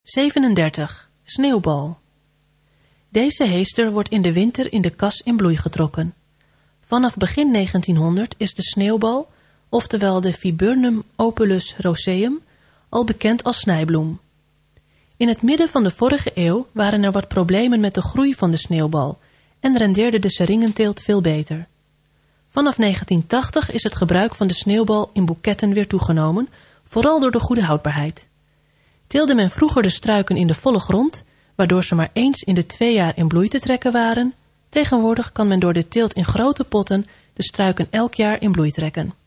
37. Sneeuwbal. Deze heester wordt in de winter in de kas in bloei getrokken. Vanaf begin 1900 is de sneeuwbal, oftewel de Viburnum opulus roseum, al bekend als snijbloem. In het midden van de vorige eeuw waren er wat problemen met de groei van de sneeuwbal en rendeerde de seringenteelt veel beter. Vanaf 1980 is het gebruik van de sneeuwbal in boeketten weer toegenomen, vooral door de goede houdbaarheid. Teelde men vroeger de struiken in de volle grond, waardoor ze maar eens in de 2 jaar in bloei te trekken waren, tegenwoordig kan men door de teelt in grote potten de struiken elk jaar in bloei trekken.